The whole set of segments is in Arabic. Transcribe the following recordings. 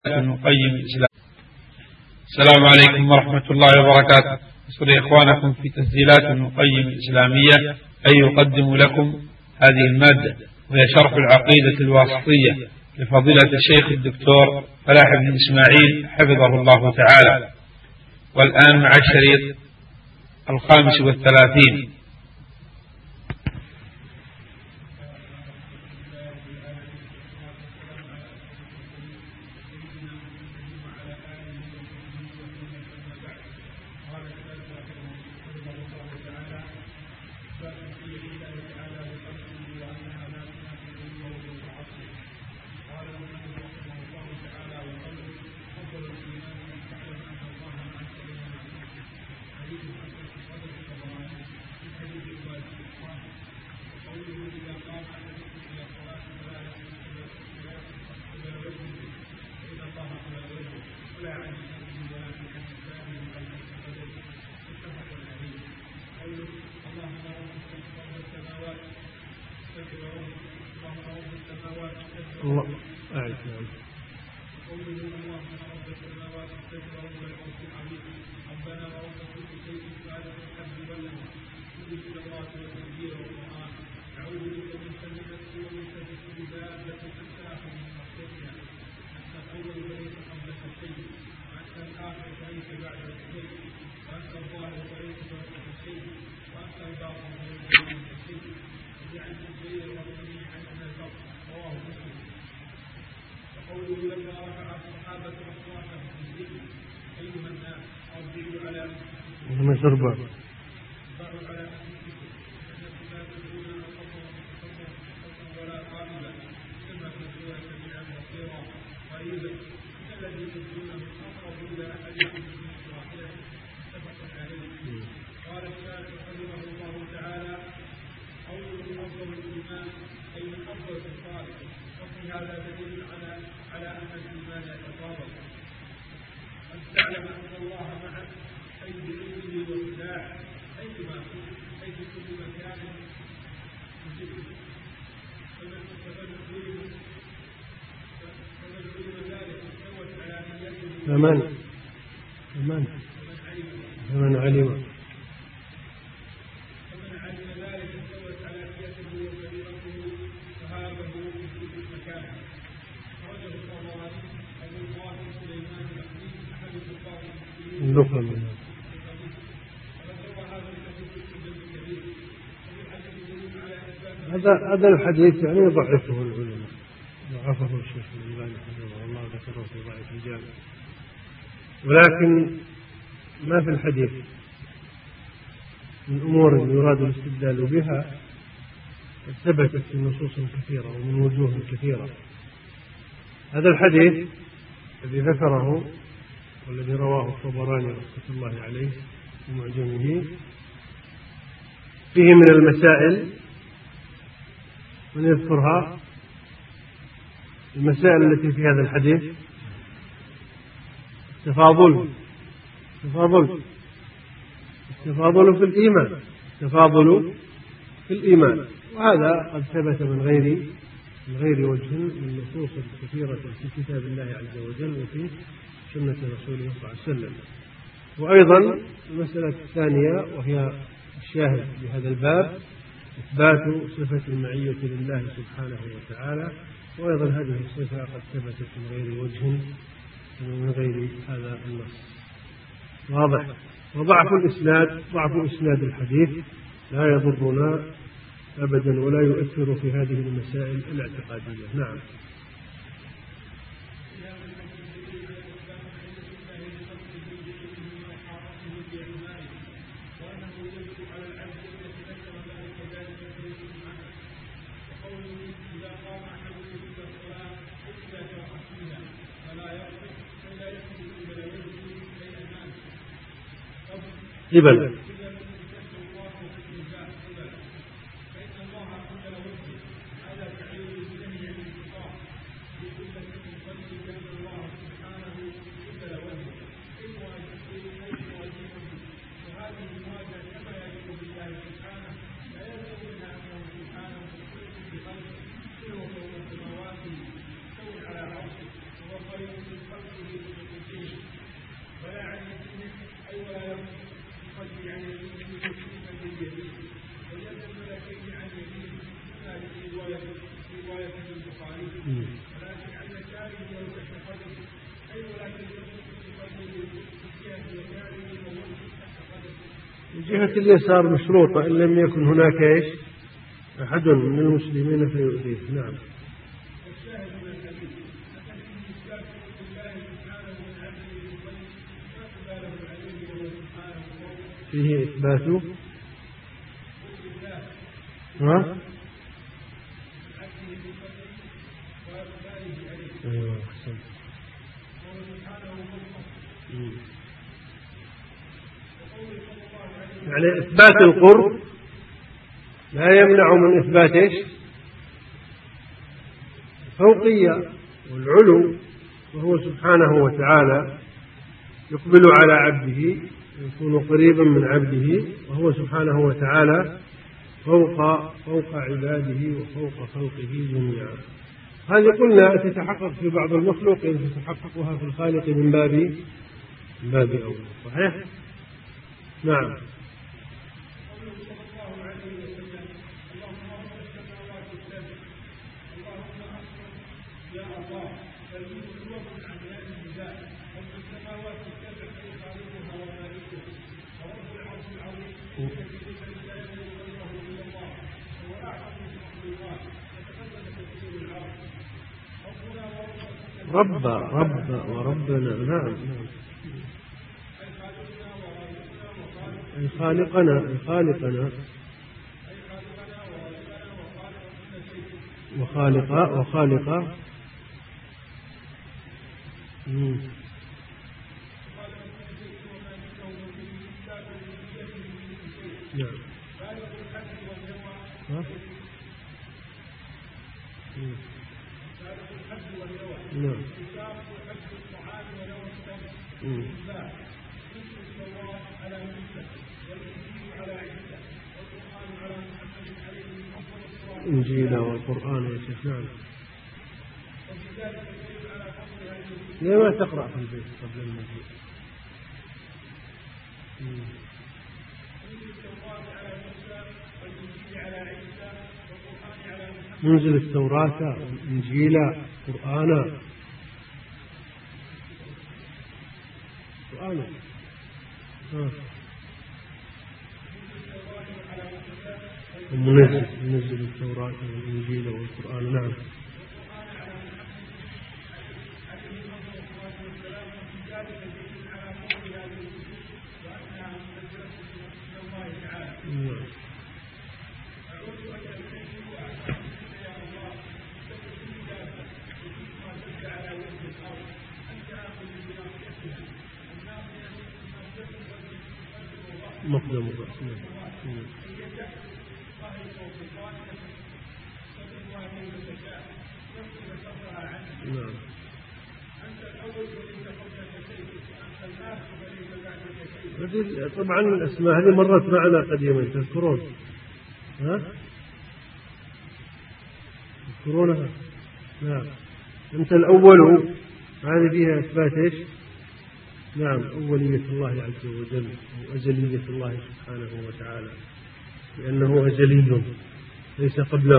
نقيم الإسلام. السلام عليكم ورحمة الله وبركاته. أسر إخوانكم في تسجيلات المقيم الإسلامية أن يقدم لكم هذه المادة، وهي شرح العقيدة الواسطية لفضيلة الشيخ الدكتور فلاح بن إسماعيل حفظه الله تعالى. والآن مع الشريط 35. فمن علم هذا الحديث يعني ضعفه العلماء، ضعفه الشيخ الألباني حفظه الله ذكره في ضعف الجامع، ولكن ما في الحديث من أمور يراد الاستدلال بها ثبتت في نصوص كثيرة ومن وجوه كثيرة. هذا الحديث الذي ذكره والذي رواه الطبراني رحمة الله عليه في معجمه فيه من المسائل من يذكرها. المسائل التي في هذا الحديث التفاضل في الإيمان، التفاضل في الإيمان، وهذا قد ثبت من غير وجه من النصوص الكثيرة في كتاب الله عز وجل وفي سنة رسوله صلى الله عليه وسلم. وأيضا المسألة الثانية وهي الشاهد بهذا الباب إثبات صفة المعية لله سبحانه وتعالى، وأيضا هذه الصفة قد ثبتت من غير وجه من غير هذا النص. واضح. وضعف إسناد الحديث لا يضرنا أبدا ولا يؤثر في هذه المسائل الاعتقادية. نعم. قبل جهة اليسار مشروطة إن لم يكن هناك إيش أحد من المسلمين فيؤذيه. نعم. فيه إثباته ها؟ أيوة. يعني إثبات القرب لا يمنع من إثبات الفوقية والعلو، وهو سبحانه وتعالى يقبل على عبده يكون قريبا من عبده، وهو سبحانه وتعالى فوق عباده وفوق خلقه جميعا. هذه قلنا تتحقق في بعض المخلوقين، تتحققها في الخالق من باب أولى. صحيح؟ نعم. رب وربنا. نعم. خالقنا وخالق إنجيل والقرآن يا شيخ. نعم. ليه ما تقرأ في البيت قبل المجيء؟ منزل التوراة والإنجيل قرآنا منزل التوراة والإنجيل والقرآن. نعم. مقدم الرأس. نعم. طبعا الأسماء هذه مرت معنا قديما، تذكرون؟ تذكرونها؟ نعم. أنت الأول هذه فيها إثبات إيش؟ نعم، أولية الله عز وجل وأزلية الله سبحانه وتعالى، لأنه أزلي ليس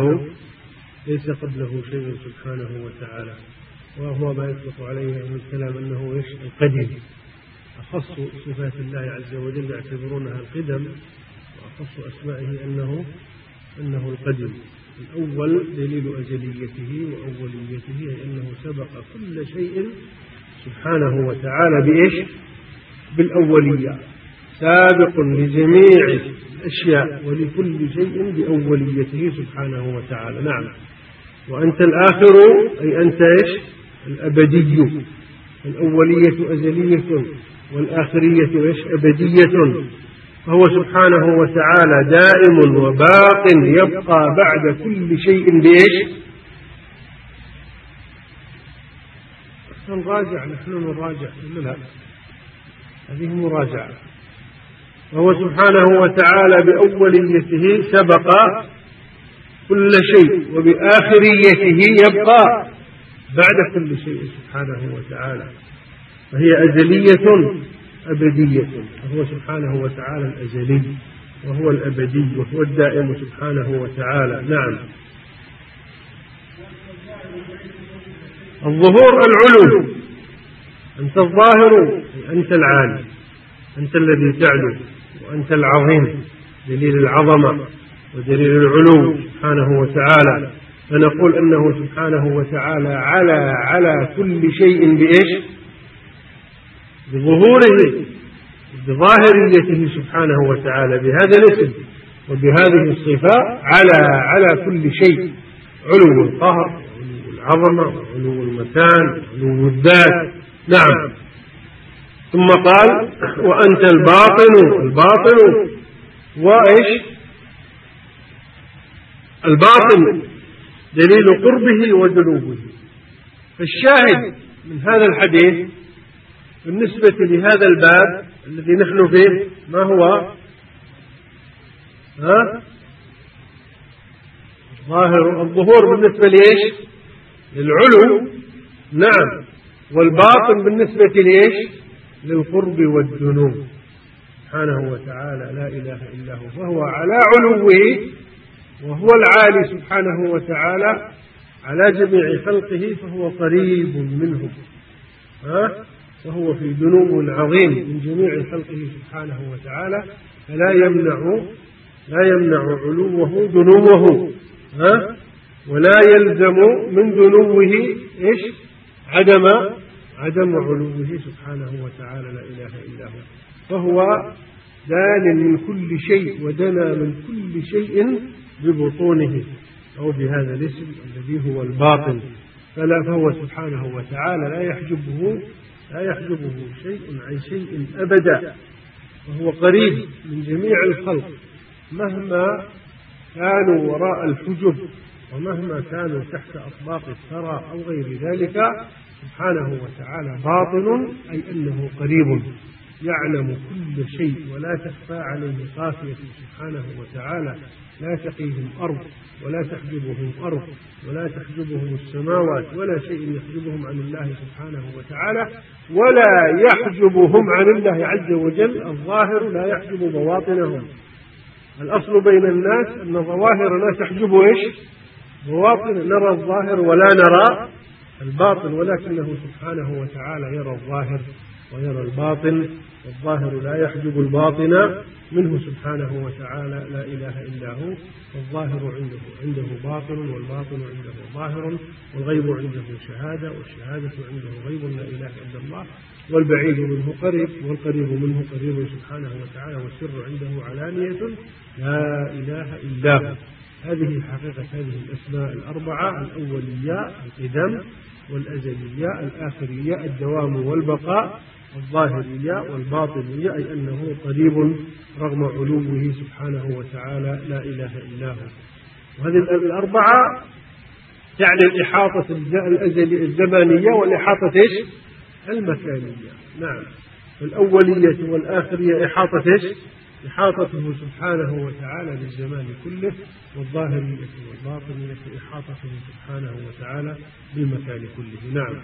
قبله شيء سبحانه وتعالى، وهو ما يطلق عليه من الكلام أنه إيش؟ القديم. أخص صفات الله عز وجل يعتبرونها القدم، وأخص أسمائه أنه القديم. الأول دليل أزليته وأوليته، أي أنه سبق كل شيء سبحانه وتعالى بإيش؟ بالأولية، سابق لجميع الأشياء ولكل شيء بأوليته سبحانه وتعالى. نعم. وأنت الآخر أي أنت إيش؟ الأبدي. الأولية أزلية والآخرية إيش؟ أبدية. فهو سبحانه وتعالى دائم وباق، يبقى بعد كل شيء بإيش؟ نراجع، نحن نراجع. لا، هذه مراجعة. وهو سبحانه وتعالى بأوليته سبق كل شيء، وبآخريته يبقى بعد كل شيء سبحانه وتعالى، فهي أزلية أبدية. فهو سبحانه وتعالى الأزلي وهو الأبدي وهو الدائم سبحانه وتعالى. نعم. الظهور العلو، أنت الظاهر، أنت العالي، أنت الذي تعلو، وأنت العظيم، دليل العظمة ودليل العلو سبحانه وتعالى. فنقول أنه سبحانه وتعالى على كل شيء بإيش؟ بظهوره، بظاهريته سبحانه وتعالى، بهذا الاسم وبهذه الصفة على كل شيء، علو القهر وعلو العظمة وعلو المكان وعلو الذات. نعم. ثم قال وأنت الباطن وإيش؟ الباطن دليل قربه ودنوه. فالشاهد من هذا الحديث بالنسبة لهذا الباب الذي نحن فيه ما هو؟ الظهور بالنسبة لإيش؟ للعلو. نعم. والباطن بالنسبة لإيش؟ للقرب والدنو سبحانه وتعالى لا إله إلا هو. فهو على علوه وهو العالي سبحانه وتعالى على جميع خلقه، فهو قريب منهم، وهو في دنو عظيم من جميع خلقه سبحانه وتعالى، فلا يمنع علوه دنوه، ولا يلزم من دنوه إيش؟ عدم علوه سبحانه وتعالى لا إله إلا هو. فهو دان من كل شيء ودنا من كل شيء ببطونه أو بهذا الاسم الذي هو الباطن. فهو سبحانه وتعالى لا يحجبه شيء عن شيء أبدا، وهو قريب من جميع الخلق مهما كانوا وراء الحجب ومهما كانوا تحت أطباق الثرى أو غير ذلك. سبحانه وتعالى باطن، أي أنه قريب يعلم كل شيء ولا تخفى عليه خافية سبحانه وتعالى. لا تقيهم أرض ولا تحجبهم أرض ولا تحجبهم السماوات ولا شيء يحجبهم عن الله سبحانه وتعالى، ولا يحجبهم عن الله عز وجل. الظاهر لا يحجب بواطنهم. الأصل بين الناس أن ظواهرنا تحجب إيش؟ بواطن. نرى الظاهر ولا نرى الباطن، ولكنه سبحانه وتعالى يرى الظاهر ويرى الباطن، والظاهر لا يحجب الباطن منه سبحانه وتعالى لا إله إلا هو. والظاهر عنده باطن، والباطن عنده ظاهر، والغيب عنده شهادة، والشهادة عنده غيب لا إله إلا الله. والبعيد منه قريب، والقريب منه قريب سبحانه وتعالى، والسر عنده علانية لا إله إلا هو. هذه حقيقة هذه الأسماء الأربعة: الأولية القدم، والأزلية الآخرية الدوام والبقاء، الظاهرية والباطنية أي أنه قريب رغم علوه سبحانه وتعالى لا إله إلا هو. وهذه الأربعة تعني الإحاطة الزمانية والإحاطة المكانية. نعم. الأولية والآخرية إحاطة إحاطته سبحانه وتعالى بالزمان كله، والظاهرية والباطنية إحاطته سبحانه وتعالى بالمكان كله. نعم.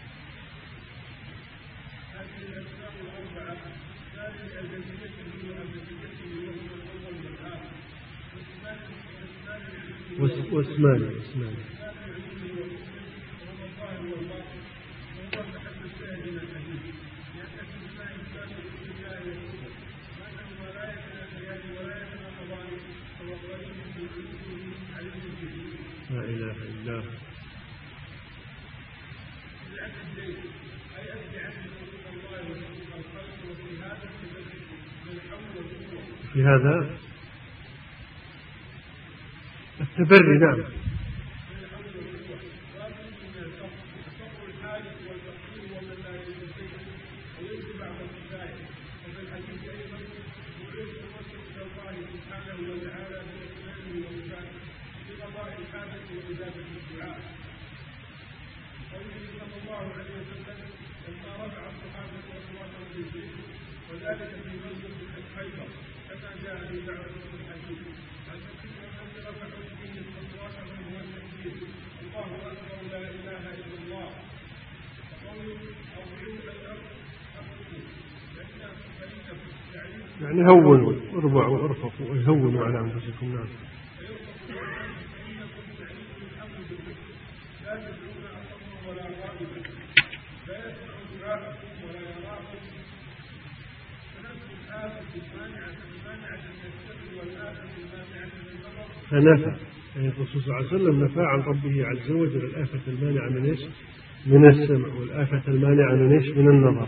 واسمان لا إله إلا هو. في هذا التبري. نعم. يعني هونوا اربعوا وارفقوا ويهونوا على أنفسكم. نعم. فنفى، يعني الرسول صلى الله عليه وسلم نفى عن ربه عز وجل الآفة المانعة من إيش؟ من السمع، والآفة المانعة من إيش؟ من النظر.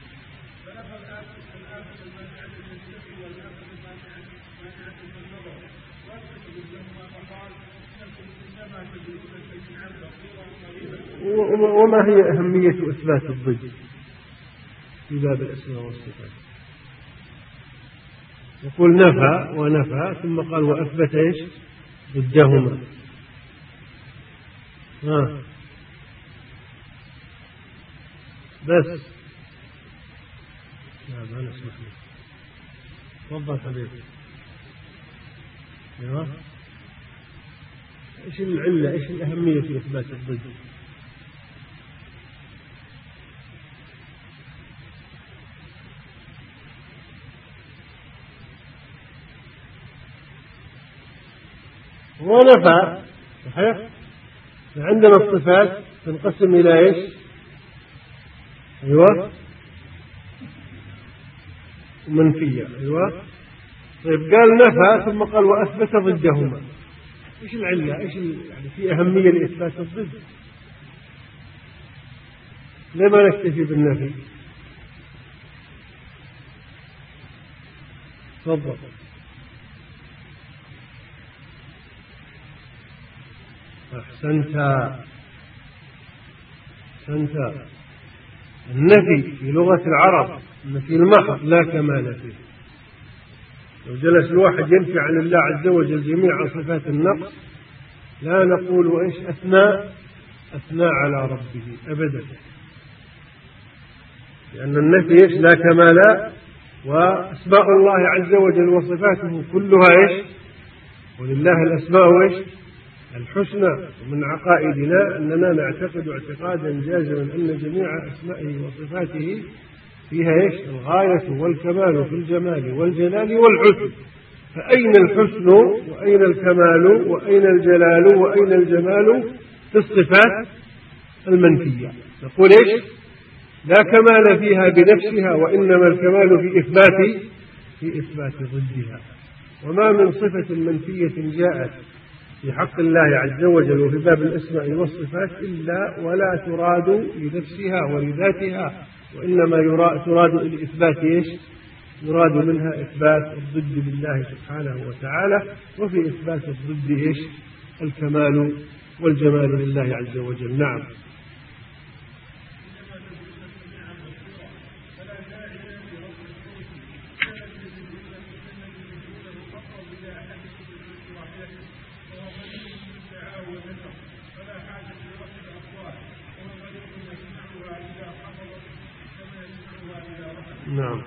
وما هي أهمية إثبات الضد في باب الأسماء والصفات؟ يقول نفى ونفى ثم قال وأثبت إيش؟ ضدهما. بس لا ما نسمح له. تفضل حبيبي. ايوه، ايش العلة، ايش الأهمية في إثبات الضد؟ ونفى صحيح. عندنا الصفات تنقسم إلى إيش؟ أيوة، منفية. أيوة، طيب قال نفى ثم قال وأثبت ضدهما. إيش العلة؟ إيش يعني في أهمية لإثبات الضد؟ لما نكتفي بالنفي؟ تفضل. أحسنت. النفي في لغة العرب النفي المحض لا كمال فيه. لو جلس الواحد ينفي عن الله عز وجل جميع صفات النقص لا نقول وإيش أثنى على ربه أبدا، لأن النفي إيش؟ لا كمال. وأسماء الله عز وجل وصفاته كلها إيش؟ ولله الأسماء إيش؟ الحسنى. ومن عقائدنا أننا نعتقد اعتقادا جازما أن جميع أسمائه وصفاته فيها إيش؟ الغاية والكمال في الجمال والجلال والحسن. فأين الحسن وأين الكمال وأين الجلال وأين الجمال في الصفات المنفية؟ نقول إيش؟ لا كمال فيها بنفسها، وإنما الكمال في إثبات ضدها. وما من صفة منفية جاءت في حق الله عز وجل وفي باب الأسماء والصفات إلا ولا تراد لنفسها ولذاتها، وإنما تراد لإثبات إيش؟ يراد منها إثبات الضد لله سبحانه وتعالى، وفي إثبات الضد إيش؟ الكمال والجمال لله عز وجل. نعم. نعم.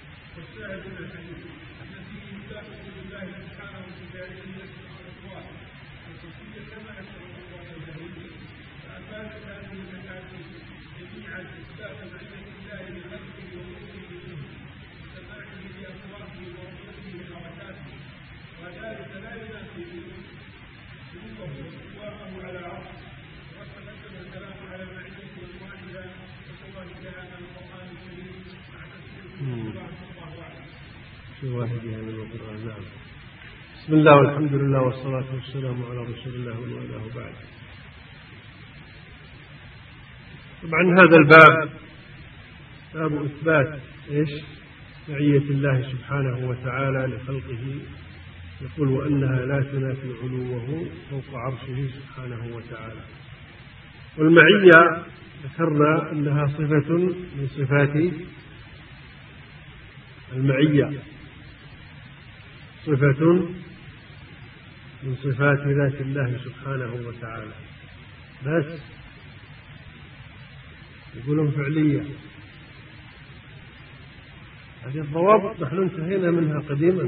نعم. بسم الله والحمد لله والصلاة والسلام على رسول الله وعلى بعد. طبعا هذا الباب باب إثبات إيش؟ معية الله سبحانه وتعالى لخلقه. يقول وأنها لا تنافي علوه فوق عرشه سبحانه وتعالى. والمعية ذكرنا أنها صفة من صفات المعية، صفة من صفات ذات الله سبحانه وتعالى. بس يقولون فعلية. هذه الضوابط نحن انتهينا منها قديما.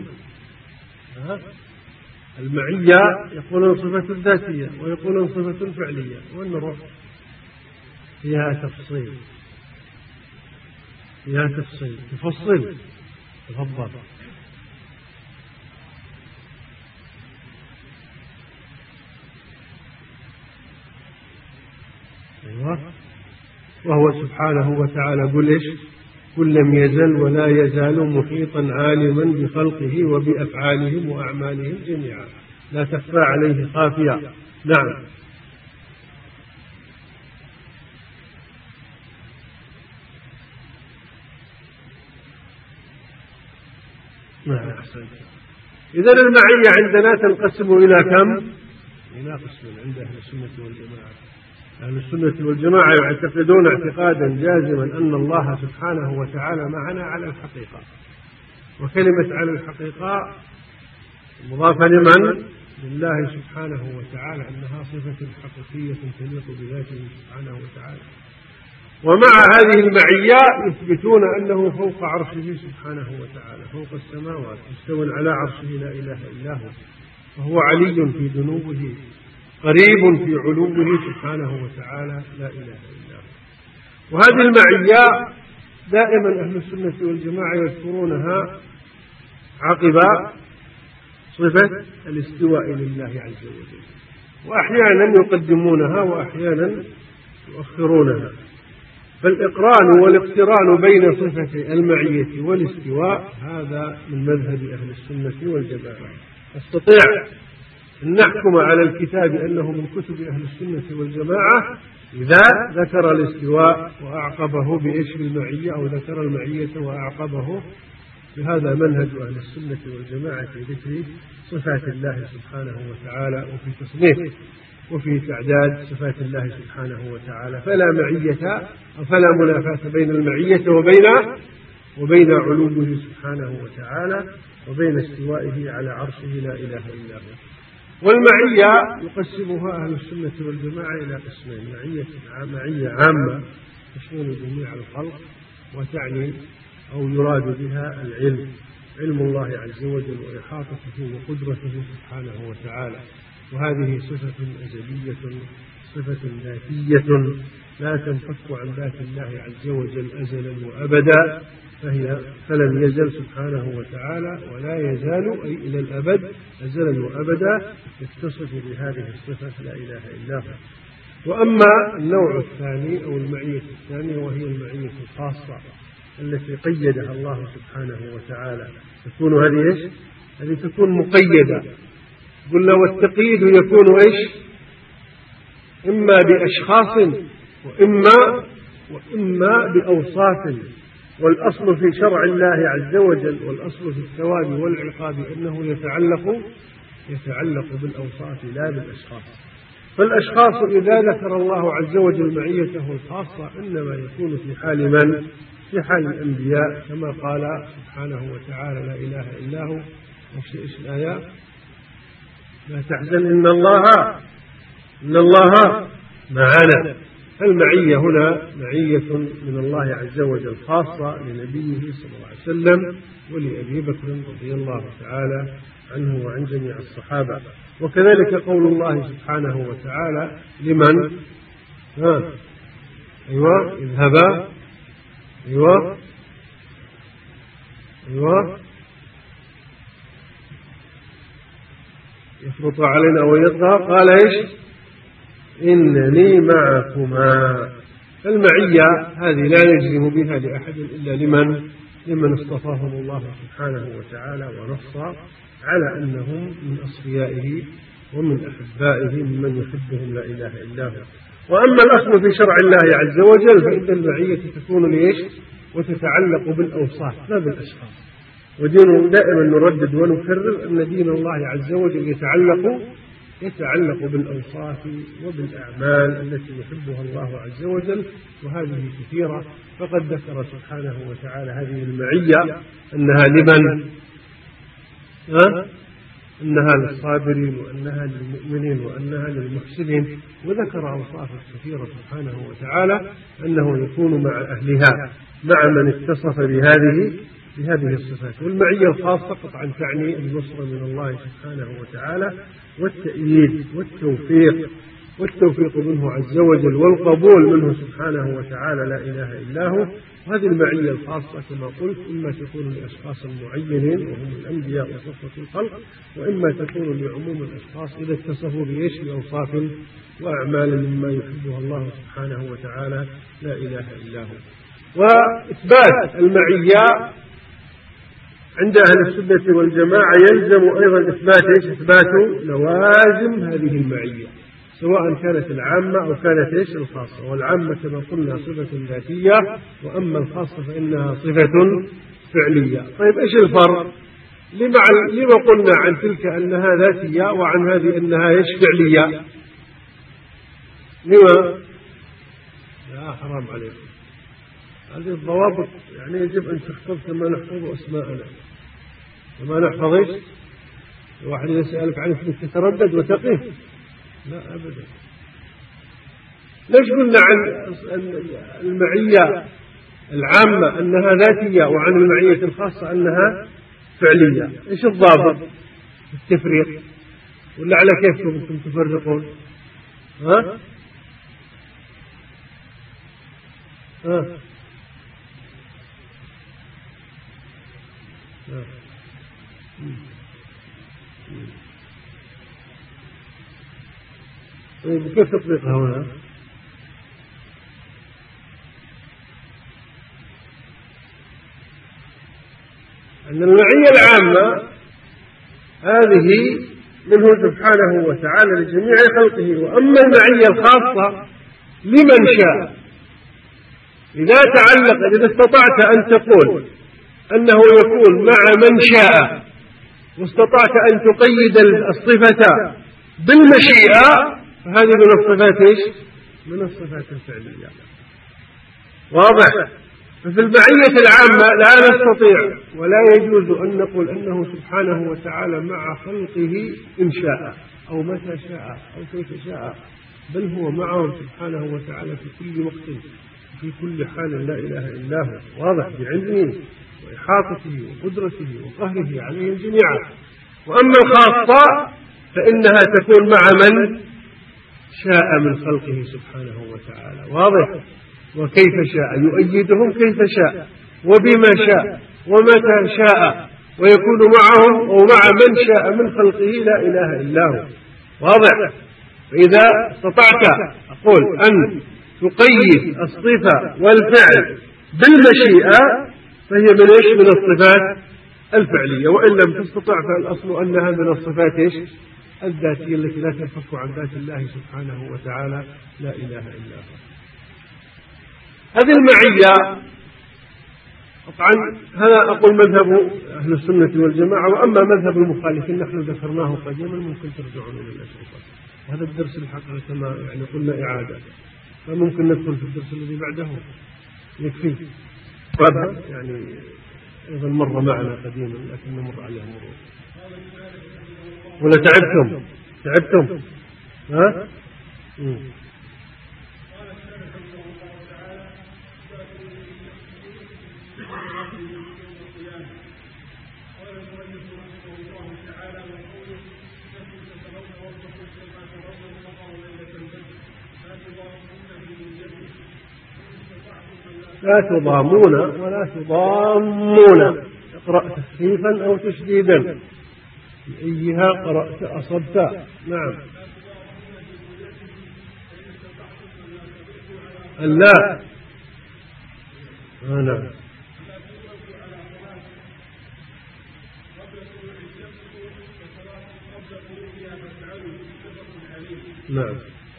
المعية يقولون صفة ذاتية ويقولون صفة فعلية، وين نروح؟ فيها تفصيل. تفضل. وهو سبحانه وتعالى قل لم يزل ولا يزال محيطا عالما بخلقه وبأفعالهم وأعمالهم جميعا لا تخفى عليه خافية. نعم. إذن المعية عندنا تنقسم إلى كم؟ إلى قسمين عند أهل السنة والجماعة. أهل السنة والجماعة يعتقدون اعتقادا جازما أن الله سبحانه وتعالى معنا على الحقيقة، وكلمة على الحقيقة مضافة لمن؟ لله سبحانه وتعالى، أنها صفة حقيقية تليق بذاته سبحانه وتعالى. ومع هذه المعية يثبتون أنه فوق عرشه سبحانه وتعالى، فوق السماوات، مستوى على عرشه لا إله إلا هو، وهو علي في دنوه قريب في علوه سبحانه وتعالى لا إله إلا هو. وهذه المعية دائما أهل السنة والجماعة يذكرونها عقب صفة الاستواء لله عز وجل، وأحيانا يقدمونها وأحيانا يؤخرونها. فالإقران والاقتران بين صفة المعية والاستواء هذا من مذهب أهل السنة والجماعة. نستطيع أن نحكم على الكتاب أنه من كتب أهل السنة والجماعة إذا ذكر الاستواء وأعقبه بإيش المعية، أو ذكر المعية وأعقبه بهذا منهج أهل السنة والجماعة في ذكر صفات الله سبحانه وتعالى وفي تصنيف وفي تعداد صفات الله سبحانه وتعالى. فلا معية أو فلا منافاة بين المعية وبين علومه سبحانه وتعالى وبين استوائه على عرشه لا إله إلا هو. والمعية يقسمها أهل السنة والجماعة إلى قسمين: معية عامة تشمل جميع الخلق وتعني أو يراد بها العلم، علم الله عز وجل وإحاطته وقدرته سبحانه وتعالى، وهذه صفة أزلية، صفة ذاتية لا تنفك عن ذات الله عز وجل أزلا وأبدا، فلن يزل سبحانه وتعالى ولا يزال أي إلى الأبد أزلا وأبدا يتصف بهذه الصفة لا إله إلا هو. وأما النوع الثاني أو المعية الثانية وهي المعية الخاصة التي قيدها الله سبحانه وتعالى، تكون هذه إيش؟ هذه تكون مقيدة. قلنا والتقييد يكون إيش؟ إما بأشخاص وإما بأوصاف. والأصل في شرع الله عز وجل والأصل في الثواب والعقاب أنه يتعلق بالأوصاف لا بالأشخاص. فالأشخاص إذا ذكر الله عز وجل معيته الخاصة إنما يكون في حال من؟ في حال الأنبياء، كما قال سبحانه وتعالى لا إله إلا هو. وش الآية؟ لا تحزن إن الله معنا. فالمعية هنا معية من الله عز وجل خاصة لنبيه صلى الله عليه وسلم ولأبي بكر رضي الله تعالى عنه وعن جميع الصحابة. وكذلك قول الله سبحانه وتعالى لمن؟ اذهبا يفرط علينا ويطغى قال إيش؟ إنني معكما. فالمعية هذه لا نجزم بها لأحد إلا لمن اصطفاهم الله سبحانه وتعالى ونص على أنهم من أصفيائه ومن أحبائه ممن يحبهم لا إله إلا هو. وأما الأصل في شرع الله عز وجل فإن المعية تكون ليش؟ وتتعلق بالأوصاف لا بالأشخاص. ودين دائما نردد ونكرر أن دين الله عز وجل يتعلق بالأوصاف وبالأعمال التي يحبها الله عز وجل، وهذه كثيرة. فقد ذكر سبحانه وتعالى هذه المعية أنها لمن؟ أنها للصابرين وأنها للمؤمنين وأنها للمحسنين، وذكر أوصافا كثيرة سبحانه وتعالى أنه يكون مع أهلها، مع من اتصف بهذه الصفات. والمعية الخاصة قطعا تعني النصر من الله سبحانه وتعالى والتأييد والتوفيق منه عز وجل والقبول منه سبحانه وتعالى لا إله إلا هو وهذه المعية الخاصة كما قلت إما تكون لأشخاص معينين وهم الأنبياء وصفة الخلق، وإما تكون لعموم الأشخاص إذا اتصفوا بأوصاف وأعمال مما يحبها الله سبحانه وتعالى لا إله إلا هو. وإثبات المعية عند أهل السنة والجماعة يلزم أيضا إثبات لوازم هذه المعية، سواء كانت العامة أو كانت الخاصة. والعامة كما قلنا صفة ذاتية، وأما الخاصة فإنها صفة فعلية. طيب إيش الفرق؟ لما قلنا عن تلك أنها ذاتية وعن هذه أنها فعلية؟ لما؟ لا حرام عليكم، هذه الضوابط يعني يجب أن تحفظ كما نحفظ أسماءنا، كما نحفظ واحد يسألك عن اسمك تتردد وتقف، لا أبدا. ليش قلنا عن المعية العامة أنها ذاتية وعن المعية الخاصة أنها فعلية؟ إيش الضابط؟ التفريق، ولا على كيفكم أنتم تفرقون؟ ها؟ طيب كيف تطبيقها هنا؟ أن المعية العامة هذه منه سبحانه وتعالى لجميع خلقه، وأما المعية الخاصة لمن شاء. إذا استطعت أن تقول أنه يكون مع من شاء، واستطعت أن تقيد الصفة بالمشيئة، فهذه من الصفات من الصفات الفعلية. واضح؟ ففي المعية العامة لا نستطيع ولا يجوز أن نقول أنه سبحانه وتعالى مع خلقه إن شاء أو متى شاء أو كيف شاء، بل هو معهم سبحانه وتعالى في كل وقت في كل حال لا إله إلا هو، واضح، بعلمه وإحاطته وقدرته وقهره عليهم جميعا. وأما الخاصة فإنها تكون مع من شاء من خلقه سبحانه وتعالى، واضح، وكيف شاء يؤيدهم كيف شاء وبما شاء ومتى شاء، ويكون معهم أو مع من شاء من خلقه لا إله إلا هو، واضح. فإذا استطعت أقول أن تقيد الصفة والفعل بالمشيئة فهي من الصفات الفعلية، وإن لم تستطع فالأصل أنها من الصفات الذاتية التي لا تنفك عن ذات الله سبحانه وتعالى لا إله إلا هو. هذه المعية طبعا هذا أقول مذهب أهل السنة والجماعة، وأما مذهب المخالفين نحن ذكرناه قديما، ممكن ترجعون إلى الأشرطة. وهذا الدرس الحقيقة كما يعني قلنا إعادة، فممكن ندخل في الدرس الذي بعده يكفي. يعني أيضا مر معنا قديما لكن نمر عليه مرور. ولا تعبتم؟ ها؟ لا تضامون ولا تضامون، اقرأ تخفيفا أو تشديدا، أيها قرأت أصبت. نعم. لا. نعم. نعم.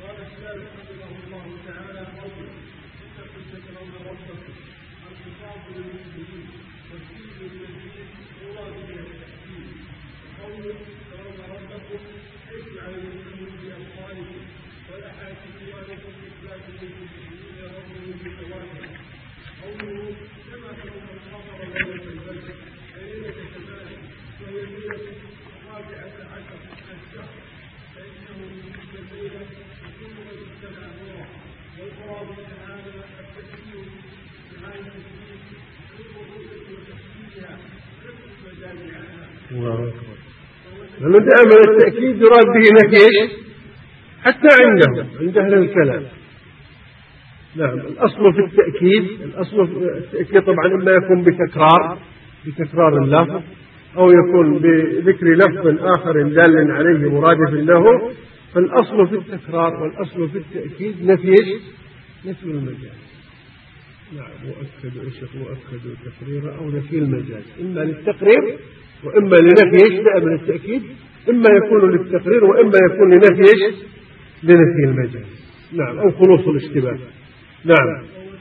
لما دائما التأكيد يراد به نفي حتى عند أهل الكلام نعم. الأصل في التأكيد، الأصل في التأكيد طبعا إما يكون بتكرار اللفظ، أو يكون بذكر لفظ آخر دال عليه مرادف له. فالأصل في التكرار والأصل في التأكيد نفي المجاز. نعم. مؤكد تقريرا أو نفي المجاز، إما للتقرير وإما لنفي من التأكيد، إما يكون للتقرير وإما يكون لنفي المجاز. نعم. أو خلوص الاشتباه. نعم.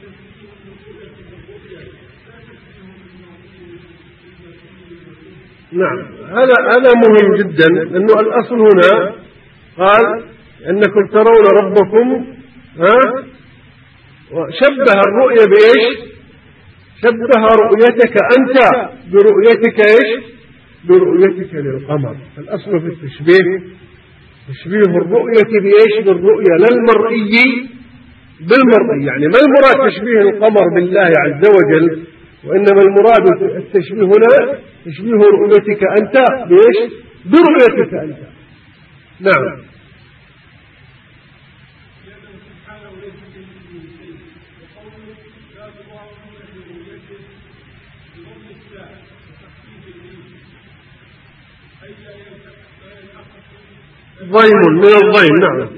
نعم. هذا مهم جدا، لأنه الأصل هنا قال أنكم ترون ربكم، وشبه الرؤية بإيش؟ شبه رؤيتك أنت برؤيتك إيش؟ برؤيتك للقمر. الأصل في التشبيه تشبيه الرؤية بإيش؟ بالرؤية، لا المرئي بالمرئي. يعني ما المراد تشبيه القمر بالله عز وجل، وإنما المراد التشبيه هنا تشبيه رؤيتك أنت بإيش؟ برؤيتك أنت. نعم. ضيم من الضيم. نعم.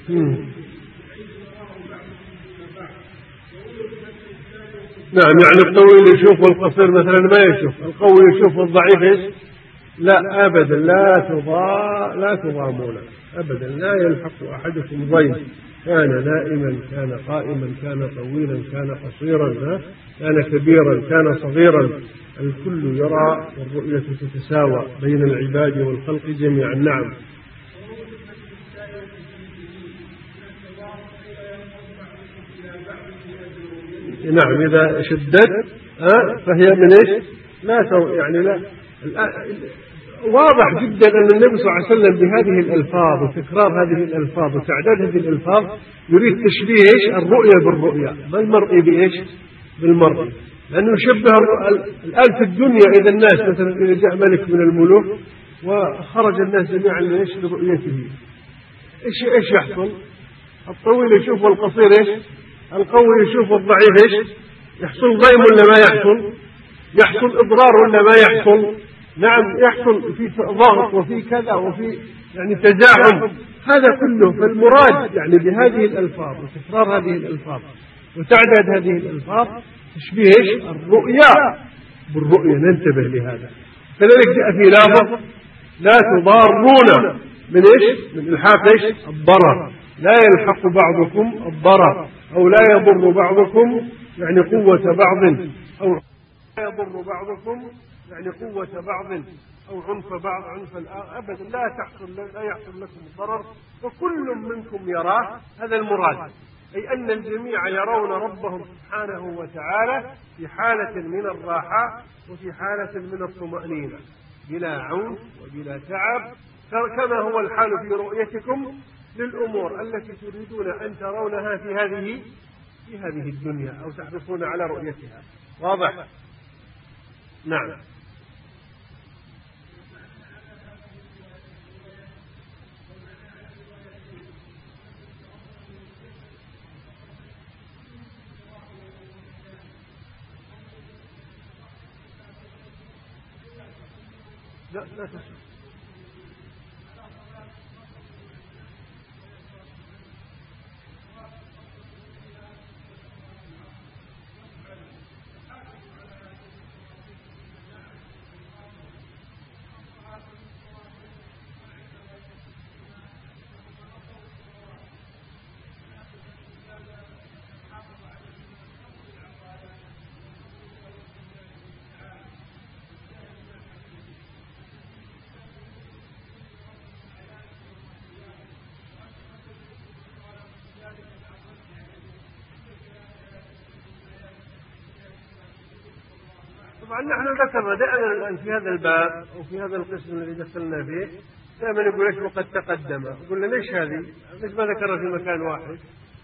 نعم. يعني الطويل يشوف والقصير مثلا ما يشوف، القوي يشوف والضعيف لا أبدا، لا تضامون أبدا. لا يلحق أحدكم ضيم، كان نائما كان قائما، كان طويلا كان قصيرا، كان كبيرا كان صغيرا، الكل يرى والرؤية تتساوى بين العباد والخلق جميعا. نعم. نعم. إذا شدت فهي من إيش؟ لا واضح جدا أن النبي صلى الله عليه وسلم بهذه الألفاظ وتكرار هذه الألفاظ وتعداد هذه الألفاظ يريد تشبيه إيش؟ الرؤية بالرؤية، ما المرئي بإيش؟ بالمرئي. لأنه يشبه الآن في الدنيا إذا الناس مثلا إذا جاء ملك من الملوك وخرج الناس جميعا لإيش؟ لرؤيته، إيش يحصل؟ الطويل يشوف والقصير إيش؟ القوي يشوف والضعيف إيش؟ يحصل ضيم ولا ما يحصل؟ يحصل إضرار ولا ما يحصل؟ نعم. يحصل في ضغط وفي كذا وفي يعني تزاحم، هذا كله. فالمراد يعني بهذه الألفاظ وتكرار هذه الألفاظ وتعداد هذه الألفاظ تشبيه إيش؟ الرؤيا بالرؤيا. ننتبه لهذا. كذلك جاء في لافظ لا تضارون من إيش؟ من إلحاق إيش؟ الضرر. لا يلحق بعضكم الضرر، أو لا يضر بعضكم يعني قوة بعض، أو لا يضر بعضكم يعني قوة بعض أو عنف بعض عنف الآخر. أبدا لا يحصل لكم الضرر، وكل منكم يراه. هذا المراد، أي أن الجميع يرون ربهم سبحانه وتعالى في حالة من الراحة وفي حالة من الطمأنينة، بلا عنف وبلا تعب، كما هو الحال في رؤيتكم للأمور التي تريدون أن ترونها في هذه الدنيا، أو تحرصون على رؤيتها. واضح؟ نعم. لا تصح. طبعا نحن ذكرنا دائما الآن في هذا الباب أو في هذا القسم الذي دخلنا فيه دائما يقول ليش وقد تقدم. قلنا ليش ليش ما ذكرها في مكان واحد؟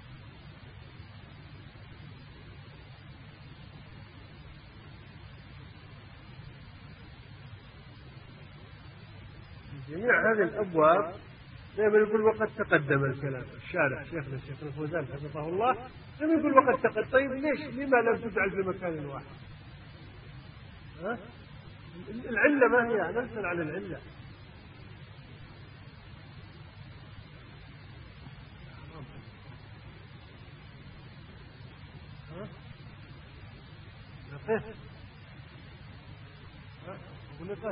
جميع هذه الأبواب دائما يقول وقد تقدم الكلام. الشارح شيخنا الشيخ الفوزان حفظه الله لم يقول وقد تقدم. طيب ليش؟ لما لم تجعل في مكان واحد؟ ها؟ العلة ما هي؟ نسأل عن العلة. نقص أقول لك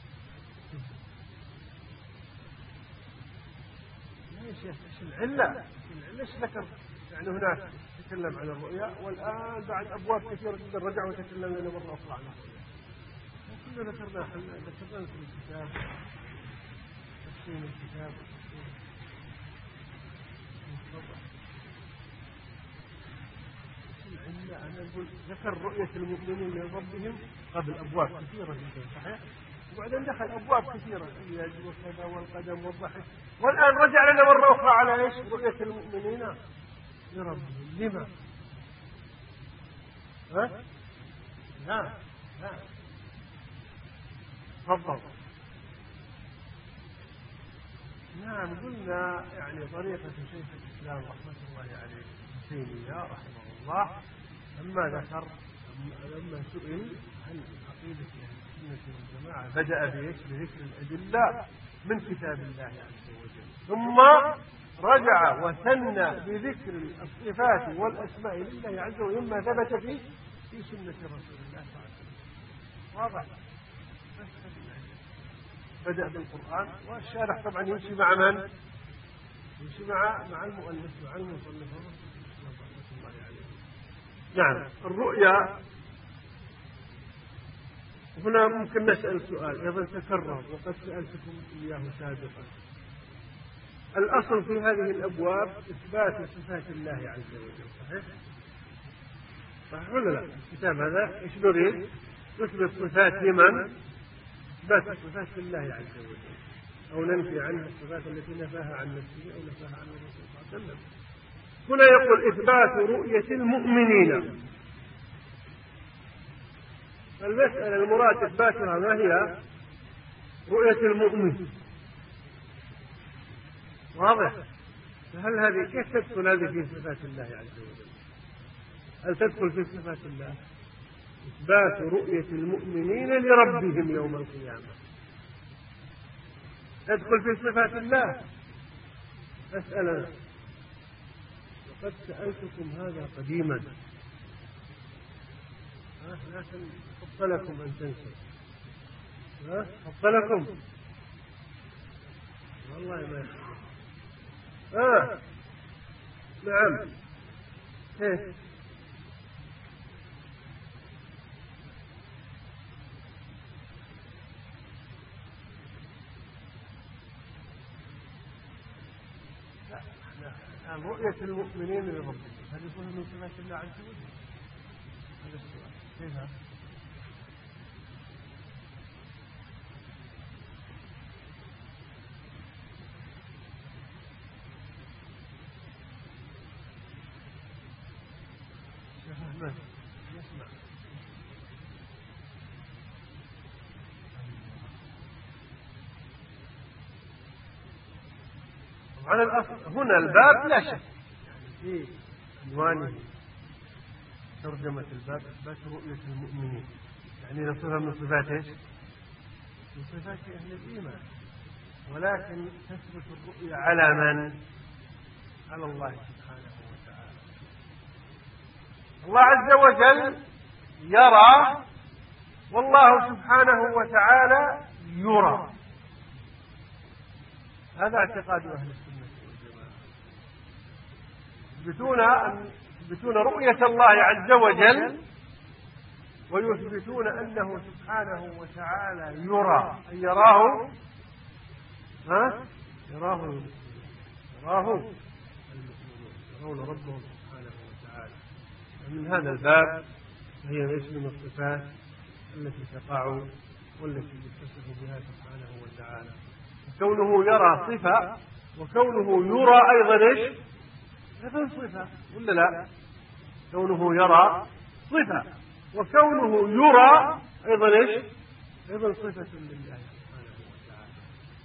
ايش العلة؟ ايش ذكر؟ يعني هناك تكلم عن الرؤيا، والآن بعد أبواب كثيرة جدا رجع وتكلم لنا مرة أخرى عن الرؤيا. كنا ذكرنا في الكتاب تفسير الكتاب العلة. أنا أقول ذكر رؤية المؤمنين لربهم قبل أبواب كثيرة جدا صحيح، وبعدين دخل أبواب كثيرة اليد وكذا والقدم والضحك، والآن رجع لنا مرة أخرى على إيش؟ رؤية المؤمنين لربهم. لما؟ ها؟ لا تفضل. نعم قلنا يعني طريقة شيخ الإسلام رحمة الله عليه ابن تيمية رحمه الله لما سئل عن عقيدة السنة والجماعة بدأ بذكر الأدلة من كتاب الله عز وجل، ثم رجع وثنى بذكر الصفات والأسماء لله عز وجل مما ثبت في سنة رسول الله صلى الله عليه وسلم. واضح؟ بدأ بالقرآن، والشارح طبعا يمشي مع من؟ يمشي مع المؤلف مع المصنف رحمة الله عليه. نعم الرؤيا هنا ممكن نسأل سؤال أيضا تكرر وقد سألتكم إياه سابقا. الأصل في هذه الأبواب إثبات صفات الله عز وجل صحيح ولا لا؟ الكتاب هذا إيش نريد؟ نثبت صفات لمن؟ إثبات الصفات لله عز وجل، أو ننفي عنه الصفات التي نفاها عن نفسه أو نفاها عن الرسول صلى الله عليه وسلم. هنا يقول إثبات رؤية المؤمنين. المسألة المراد إثباتها ما هي؟ رؤية المؤمن. واضح؟ فهل هذه كيف تدخل هذه في صفات الله عز وجل؟ هل تدخل في صفات الله؟ إثبات رؤية المؤمنين لربهم يوم القيامة تدخل في صفات الله. أسأل وقد سألتكم هذا قديما لكن حط لكم أن تنسوا. حط لكم والله ما يحب. نعم كيف؟ رؤية المؤمنين لربهم هل يكون من صفات الله عز وجل؟ هذا السؤال كيف هذا؟ شيخ أحمد يسمع. على الأصل هنا الباب لا شك يعني في عنوانه ترجمة الباب إثبات رؤية المؤمنين، يعني نصفها من صفات ايش؟ من صفات أهل الإيمان، ولكن تثبت الرؤية على من؟ على الله سبحانه وتعالى. الله عز وجل يرى والله سبحانه وتعالى يرى. هذا اعتقاد أهل السنة والجماعة، يثبتون رؤية الله عز وجل ويثبتون أنه سبحانه وتعالى يرى، أي يراه المسلمون يرون ربهم سبحانه وتعالى. ومن هذا الباب فهي ليس من الصفات التي تقع والتي يتصف بها سبحانه وتعالى. كونه يرى صفة وكونه يرى أيضا إيش؟ أيضا صفة ولا لا؟ كونه يرى صفة وكونه يرى أيضا إيش؟ أيضا صفة لله سبحانه وتعالى.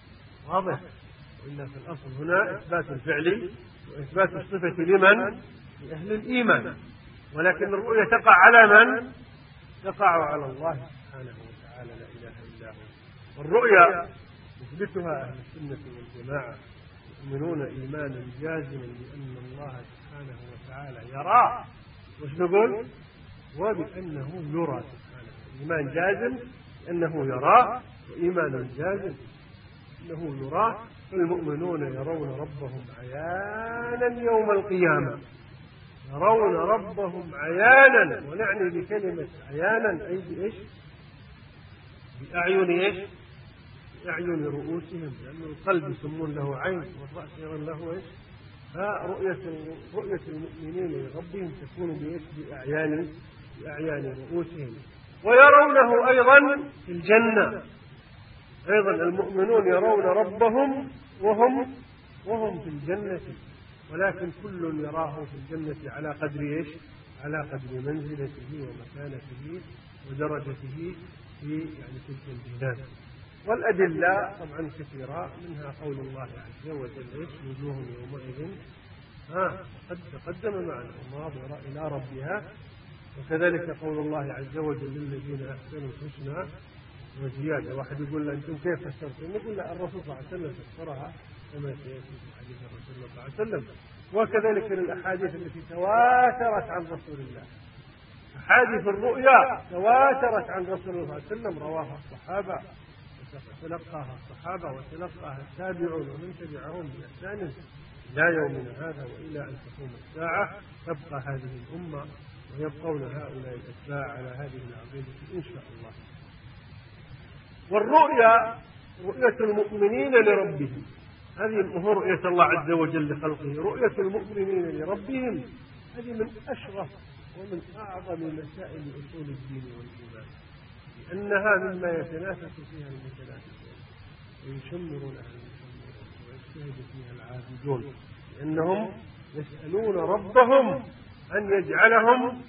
واضح؟ وإلا في الأصل هنا إثبات الفعل وإثبات الصفة لمن؟ لأهل الإيمان، ولكن الرؤية تقع على من؟ تقع على الله سبحانه وتعالى لا إله إلا هو. والرؤيا يثبتها أهل السنة والجماعة، يؤمنون إيمانا جازما بأن الله سبحانه وتعالى يراه، وش نقول؟ وبأنه يرى سبحانه. إيمان جازم أنه يراه، وإيمان جازم أنه يراه. فالمؤمنون يرون ربهم عيانا يوم القيامة، يرون ربهم عيانا، ونعني بكلمة عيانا أي بإيش؟ بأعين إيش؟ بأعين رؤوسهم، لأن القلب يسمون له عين والرأس يرون له إيش؟ فرؤية المؤمنين لربهم تكون بإيش؟ بأعيان رؤوسهم. ويرونه أيضا في الجنة، أيضا المؤمنون يرون ربهم وهم في الجنة، ولكن كل يراه في الجنة على قدر إيش؟ على قدر منزلته ومكانته ودرجته في تلك البلدان. والأدلة طبعا كثيرة، منها قول الله عز وجل وجوه يومئذ قد تقدم معنا ناظرة إلى ربها، وكذلك قول الله عز وجل للذين أحسنوا الحسنى وزيادة. واحد يقول له أنتم كيف فسرتم؟ نقول له الرسول صلى الله عليه وسلم فسرها كما سيأتي في حديث الرسول صلى الله عليه وسلم، وكذلك الأحاديث التي تواترت عن رسول الله، أحاديث الرؤيا تواترت عن رسول الله صلى الله عليه وسلم، رواها الصحابة وتلقاها الصحابة وتلقاها التابعون ومن تبعهم بإحسان إلى يومنا هذا وإلى أن تقوم الساعة. تبقى هذه الأمة ويبقون هؤلاء الأتباع على هذه العقيدة إن شاء الله. والرؤيا رؤية المؤمنين لربهم، هذه هو رؤية الله عز وجل لخلقه. رؤية المؤمنين لربهم هذه من أشرف ومن أعظم مسائل أصول الدين والإيمان، لأنها مما يتنافس فيها المتنافسون ويشمر لها المشمرون ويجتهد فيها العابدون، لأنهم يسألون ربهم أن يجعلهم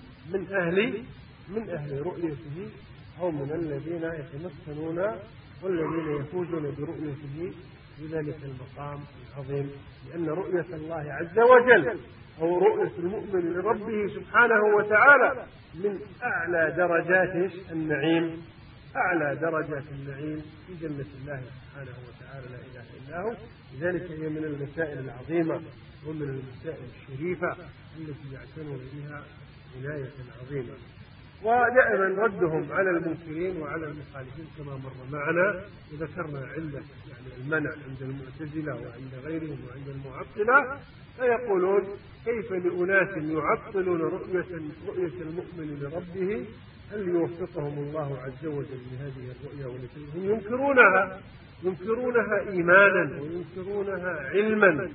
من أهل رؤيته، أو من الذين يتمكنون والذين يفوزون برؤيته في ذلك المقام العظيم. لأن رؤية الله عز وجل أو رؤية المؤمن لربه سبحانه وتعالى من أعلى درجات النعيم، أعلى درجات النعيم في جنة الله سبحانه وتعالى لا إله إلا هو. لذلك هي من المسائل العظيمة ومن المسائل الشريفة التي يعتنون بها عناية عظيمة. ودائما ردهم على المنكرين وعلى المخالفين كما مر معنا، وذكرنا علة المنع عند المعتزلة وعند غيرهم وعند المعطلة، فيقولون كيف لأناس يعطلون رؤية المؤمن لربه هل يوفقهم الله عز وجل لهذه الرؤيا والتي هم ينكرونها إيمانا وينكرونها علما،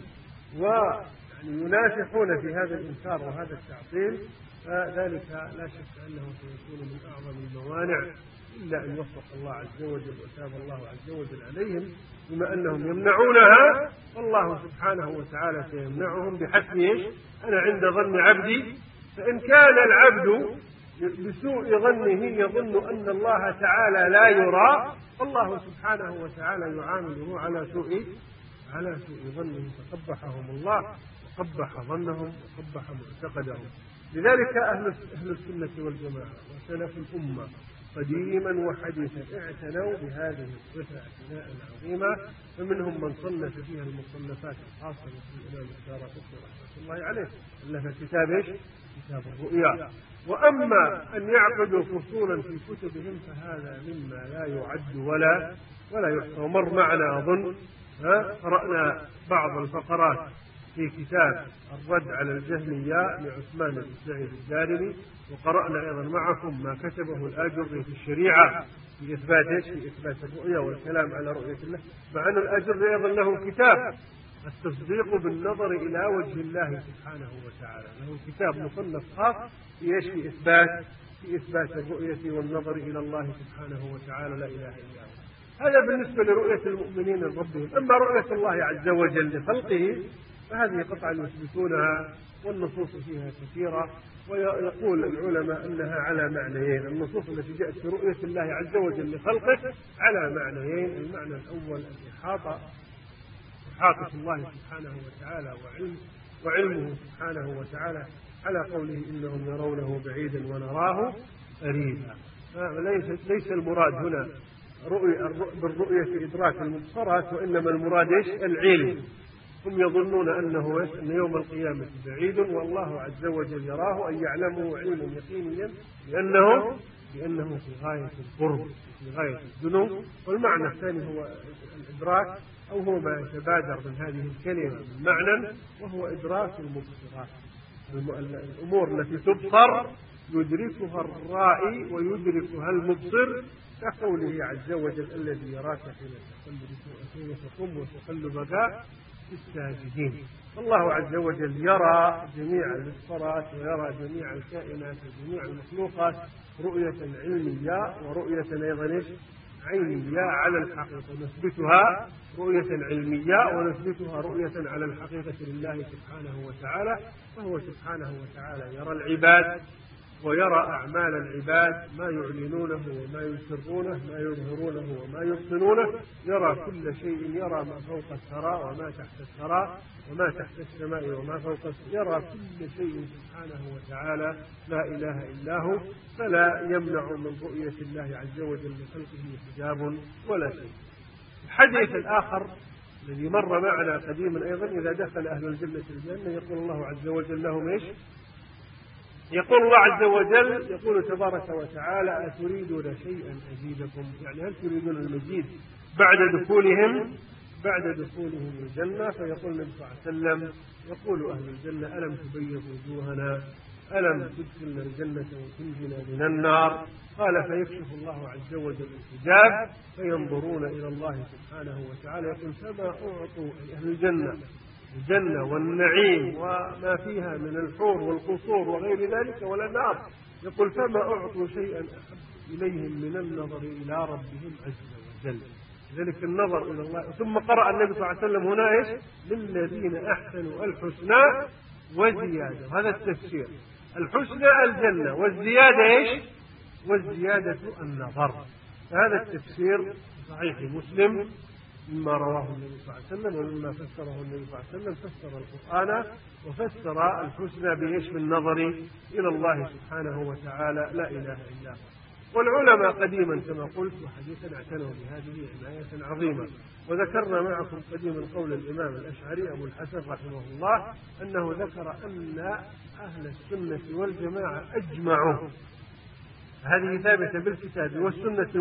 وينافحون في هذا الإنكار وهذا التعطيل. فذلك لا شك أنه سيكون من أعظم الموانع، إلا أن يوفق الله عز وجل وتاب الله عز وجل عليهم، بما أنهم يمنعونها والله سبحانه وتعالى سيمنعهم بحسب أنا عند ظن عبدي. فإن كان العبد بسوء ظنه يظن أن الله تعالى لا يرى، فالله سبحانه وتعالى يعامله على سوء ظنه، فقبحهم الله وقبح ظنهم وقبح معتقدهم. لذلك أهل السنة والجماعة وسلف الأمة قديما وحديثا اعتنوا بهذه الصفة اعتناء عظيما، فمنهم من صنف فيها المصنفات الخاصة مثل الإمام الدارقطني رحمة الله عليه ألف كتاب الرؤيا. وأما أن يعقدوا فصولا في كتبهم فهذا مما لا يعد ولا يحصى. ومر معنا أظن قرأنا بعض الفقرات في كتاب الرد على الجهمية لعثمان بن سعيد الدارمي، وقرأنا أيضا معكم ما كتبه الآجري في الشريعة في إثبات الرؤيا والكلام على رؤية الله، مع أن الآجري أيضا له كتاب التصديق بالنظر إلى وجه الله سبحانه وتعالى، له كتاب مصنف خاص في إثبات الرؤية والنظر إلى الله سبحانه وتعالى لا إله إلا هو. هذا بالنسبة لرؤية المؤمنين لربهم. أما رؤية الله عز وجل لخلقه فهذه قطعا يثبتونها والنصوص فيها كثيرة، ويقول العلماء أنها على معنيين. النصوص التي جاءت في رؤية الله عز وجل لخلقه على معنيين: المعنى الأول الإحاطة، إحاطة الله سبحانه وتعالى وعلمه سبحانه وتعالى على قوله إنهم يرونه بعيدا ونراه قريبا. ليس المراد هنا بالرؤية إدراك المبصرات، وإنما المراد العلم. هم يظنون أن يوم القيامة بعيد، والله عز وجل يراه، أن يعلمه علم يقينيا لأنه في غاية القرب، في غاية الدنو. والمعنى الثاني هو الإدراك، أو هو ما يتبادر من هذه الكلمة من معنى، وهو إدراك المبصرات، الأمور التي تبصر يدركها الرائي ويدركها المبصر، كقوله عز وجل الذي يراك حين تقوم وتقلبك في الساجدين. الله عز وجل يرى جميع المبصرات ويرى جميع الكائنات وجميع المخلوقات رؤية علمية ورؤية أيضا عينية على الحقيقة، نثبتها رؤية علمية ونثبتها رؤية على الحقيقة لله سبحانه وتعالى. فهو سبحانه وتعالى يرى العباد ويرى أعمال العباد، ما يعلنونه وما يسرونه، ما يظهرونه وما يبطنونه، يرى كل شيء، يرى ما فوق الثرى وما تحت الثرى وما تحت السماء وما فوق السماء، يرى كل شيء سبحانه وتعالى، لا إله إلا هو، فلا يمنع من رؤية الله عز وجل لخلقه حجاب ولا شيء. الحديث الآخر الذي مر معنا قديما أيضا، إذا دخل أهل الجنة الجنة يقول الله عز وجل لهم إيش؟ يقول الله عز وجل، يقول تبارك وتعالى أتريدون شيئا أزيدكم، يعني هل تريدون المزيد بعد دخولهم الجنة؟ فيقول النبي صلى الله عليه وسلم، يقول أهل الجنة ألم تبيض وجوهنا، ألم تدخلنا الجنة وتنجنا من النار؟ قال فيكشف الله عز وجل الحجاب فينظرون إلى الله سبحانه وتعالى، يقول فما أعطوا أهل الجنة والنعيم وما فيها من الحور والقصور وغير ذلك ولا النار، يقول فما أعطوا شيئا أحب إليهم من النظر إلى ربهم عز وجل. ذلك النظر إلى الله. ثم قرأ النبي صلى الله عليه وسلم هنا إيش؟ للذين أحسنوا الحسنى وزيادة. هذا التفسير، الحسنى الجنة، والزيادة إيش؟ والزيادة النظر. هذا التفسير صحيح مسلم مما رواه النبي صلى الله عليه وسلم ومما فسره النبي صلى الله عليه وسلم. فسر القرآن وفسر الحسنى بإيش؟ بالنظر إلى الله سبحانه وتعالى، لا إله إلا هو. والعلماء قديما كما قلت وحديثا اعتنوا بهذه عناية عظيمة. وذكرنا معكم قديما قول الإمام الأشعري أبو الحسن رحمه الله، أنه ذكر أن أهل السنة والجماعة أجمعوا، هذه ثابتة بالكتاب والسنة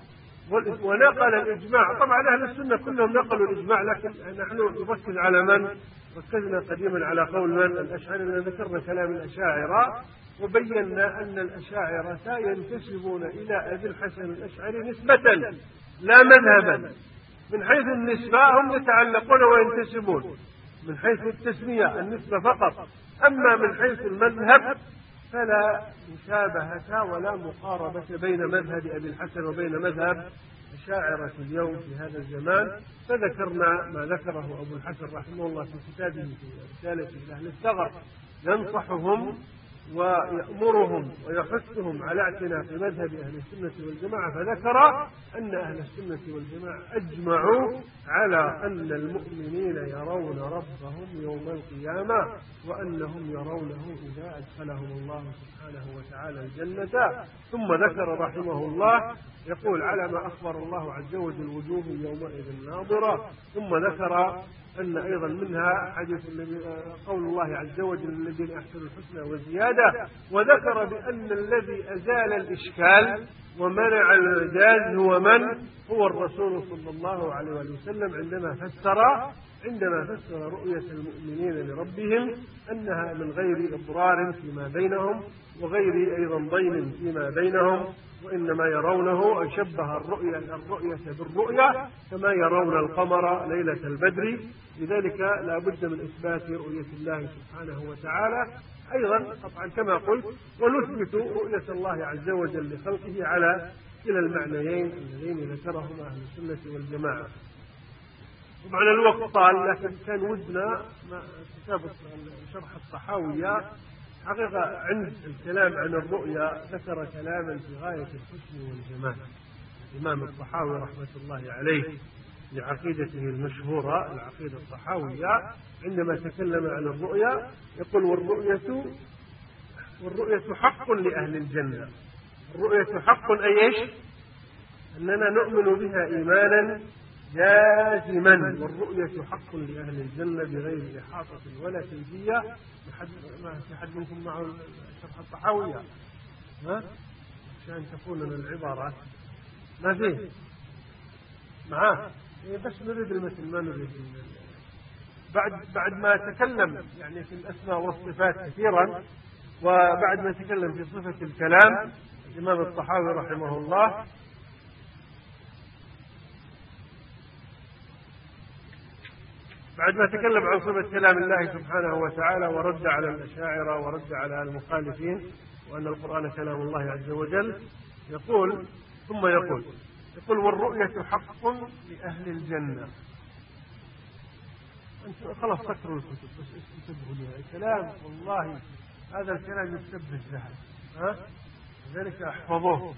ونقل الإجماع. طبعا أهل السنة كلهم نقلوا الإجماع، لكن نحن نركز على من؟ ركزنا قديما على قول من؟ الأشاعرة. ذكرنا كلام الأشاعرة وبينا أن الأشاعرة ينتسبون إلى أبي الحسن الأشعري نسبة لا مذهبا. من حيث النسبة هم يتعلقون وينتسبون، من حيث التسمية النسبة فقط، أما من حيث المذهب فلا مشابهة ولا مقاربة بين مذهب أبي الحسن وبين مذهب الأشاعرة اليوم في هذا الزمان. فذكرنا ما ذكره أبو الحسن رحمه الله في كتابه في رسالة أهل الثغر، ينصحهم ويأمرهم ويحثهم على اعتناق مذهب أهل السنة والجماعة. فذكر أن أهل السنة والجماعة أجمعوا على أن المؤمنين يرون ربهم يوم القيامة، وأنهم يرونه إذا أدخلهم الله سبحانه وتعالى الجنة. ثم ذكر رحمه الله، يقول على ما أخبر الله عز وجل وجوه يومئذ ناظرة. ثم ذكر أن أيضا منها حديث قول الله عز وجل الذين أحسنوا الحسنى وزيادة. وذكر بأن الذي أزال الإشكال ومنع المجاز هو من؟ هو الرسول صلى الله عليه وسلم، عندما فسر رؤية المؤمنين لربهم أنها من غير إضرار فيما بينهم وغير أيضا ضيم فيما بينهم، وإنما يرونه، شبه الرؤية بالرؤية كما يرون القمر ليلة البدر. لذلك لا بد من إثبات رؤية الله سبحانه وتعالى أيضا طبعا كما قلت، ونثبت رؤية الله عز وجل لخلقه على كلا المعنيين اللذين ذكرهما أهل السنة والجماعة. طبعا الوقت طال، لكن كان ودنا كتاب شرح الطحاوية حقيقة عند الكلام عن الرؤيا ذكر كلاما في غاية الحسن والجمال. الإمام الطحاوي رحمة الله عليه لعقيدته المشهورة العقيدة الطحاوية، عندما تكلم عن الرؤيا يقول والرؤية والرؤية حق لأهل الجنة. الرؤية حق أي إيش؟ أننا نؤمن بها إيمانا جازما. والرؤية حق لأهل الجنة بغير إحاطة ولا كيفية. ما في حد منكم معه شرح الطحاوية عشان تكون لنا العبارات؟ ما فيه معاه بس نريد المثل ما نريد. بعد ما تكلم يعني في الأسماء والصفات كثيرا، وبعد ما تكلم في صفة الكلام الإمام الطحاوي رحمه الله بعد ما تكلم عن صفة كلام الله سبحانه وتعالى ورد على الأشاعرة ورد على المخالفين وأن القرآن كلام الله عز وجل، ثم يقول والرؤية حق لأهل الجنة. أنتم خلاص فكروا الكتب بس انتبهوا لها. الكلام والله هذا الكلام يكتب بالذهب، لذلك احفظوه.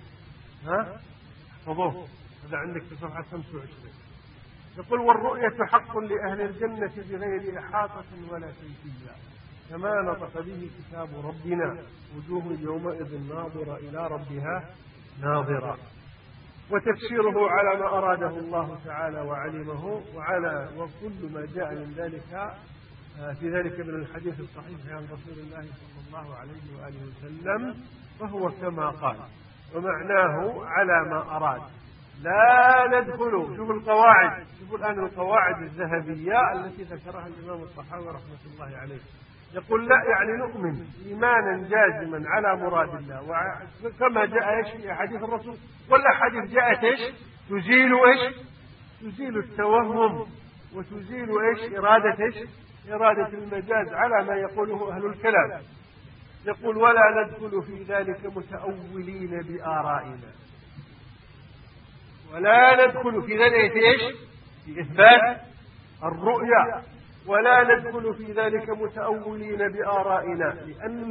هذا عندك في صفحة 25. يقول والرؤية حق لأهل الجنة بغير إحاطة ولا كيفية كما نطق به كتاب ربنا وجوه يومئذ ناظرة إلى ربها ناظرة. وتفسيره على ما أراده الله تعالى وعلمه وكل ما جاء من ذلك في ذلك من الحديث الصحيح عن رسول الله صلى الله عليه وآله وسلم فهو كما قال ومعناه على ما أراد. لا ندخل. شوفوا القواعد، شوفوا الآن القواعد الذهبية التي ذكرها الإمام الطحاوي رحمة الله عليه. يقول لا يعني نؤمن إيمانا جازما على مراد الله كما جاء في أحاديث الرسول، والأحاديث جاءت تزيل التوهم وتزيل إرادة المجاز على ما يقوله أهل الكلام. يقول ولا ندخل في ذلك متأولين بآرائنا. ولا ندخل في ذلك في إثبات الرؤيا. ولا ندخل في ذلك متأولين بآرائنا لأن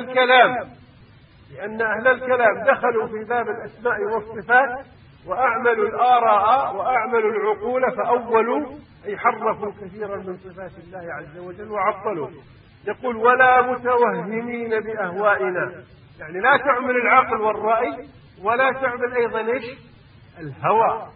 أهل الكلام دخلوا في باب الأسماء والصفات وأعملوا الآراء وأعملوا العقول فأولوا أي حرفوا كثيرا من صفات الله عز وجل وعطلوا. يقول ولا متوهمين بأهوائنا، يعني لا تعمل العقل والرأي ولا تعمل أيضا الهوى.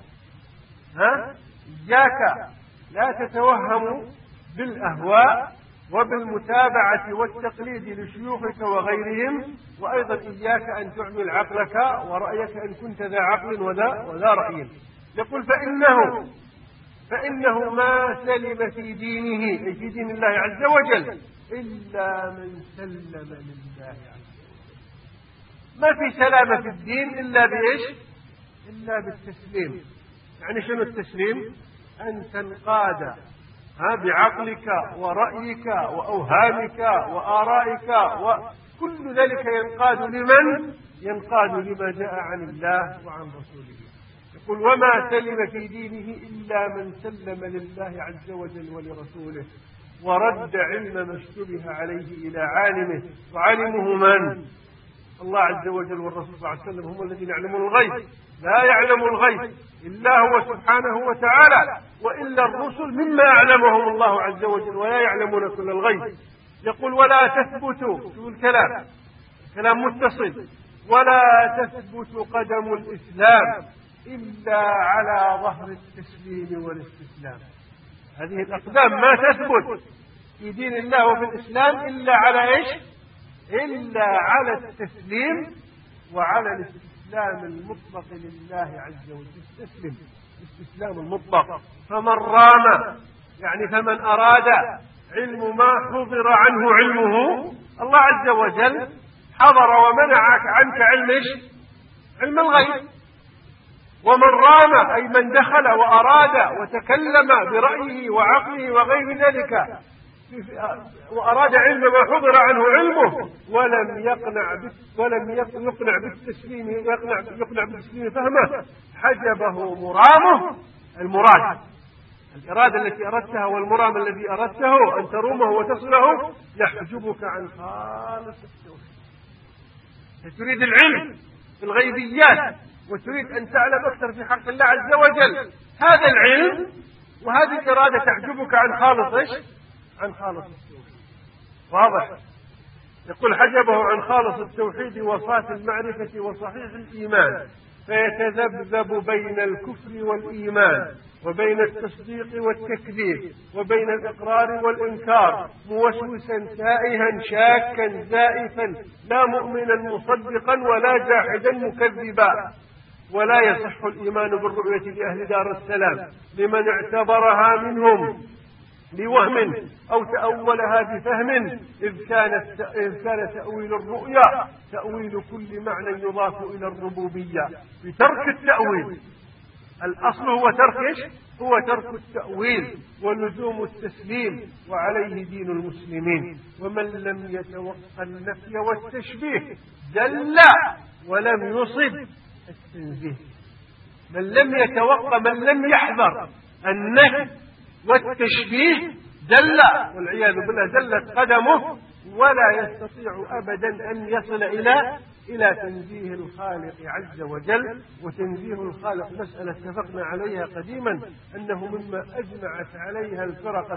إياك لا تتوهم بالأهواء وبالمتابعة والتقليد لشيوخك وغيرهم، وأيضا إياك أن تعمل عقلك ورأيك إن كنت ذا عقل وذا رأي. يقول فإنه ما سلم في دينه أي في دين الله عز وجل إلا من سلم لله عز وجل. ما في سلامة في الدين إلا بالتسليم. يعني شنو التسليم؟ أن تنقاد بعقلك ورأيك وأوهامك وآرائك وكل ذلك ينقاد لما جاء عن الله وعن رسوله. يقول وما سلم في دينه إلا من سلم لله عز وجل ولرسوله ورد علم ما اشتبه عليه إلى عالمه. وعالمه من؟ الله عز وجل والرسول صلى الله عليه وسلم هم الذين يعلمون الغيب. لا يعلم الغيب إلا هو سبحانه وتعالى، وإلا الرسل مما يعلمهم الله عز وجل ولا يعلمون كل الغيب. يقول ولا تثبتوا، شوفوا كلام متصل، ولا تثبت قدم الإسلام إلا على ظهر التسليم والاستسلام. هذه الأقدام ما تثبت في دين الله وفي الإسلام إلا على إلا على التسليم وعلى الاستسلام المطلق لله عز وجل. الاستسلام المطلق. فمن رام يعني فمن أراد علم ما حضر عنه علمه، الله عز وجل حضر ومنعك عنك علم الغيب. ومن رام أي من دخل وأراد وتكلم برأيه وعقله وغير ذلك وأراد علم ما حضر عنه علمه ولم يقنع بالتسليم فهمه حجبه مرامه. المراد الإرادة التي أردتها والمرام الذي أردته أن ترومه وتصله يحجبك عن خالص التوحيد. تريد العلم في الغيبيات وتريد أن تعلم أكثر في حق الله عز وجل، هذا العلم وهذه الإرادة تحجبك عن خالص التوحيد. واضح؟ يقول حجبه عن خالص التوحيد وصافي المعرفة وصحيح الإيمان، فيتذبذب بين الكفر والإيمان وبين التصديق والتكذيب وبين الإقرار والإنكار، موسوسا تائها شاكا زائفا، لا مؤمنا مصدقا ولا جاحدا مكذبا. ولا يصح الإيمان بالرؤية لأهل دار السلام لمن اعتبرها منهم بوهم أو تأولها بفهم، إذ كان تأويل الرؤيا تأويل كل معنى يضاف إلى الربوبية بترك التأويل. الأصل هو ترك التأويل ولزوم التسليم، وعليه دين المسلمين. ومن لم يتوقع النفي والتشبيه جل ولم يصب التنزيه. من لم يحذر النفي والتشبيه جل، والعياذ بالله جلت قدمه، ولا يستطيع أبدا أن يصل إلى تنزيه الخالق عز وجل. وتنزيه الخالق مسألة اتفقنا عليها قديما أنه مما أجمعت عليها الفرق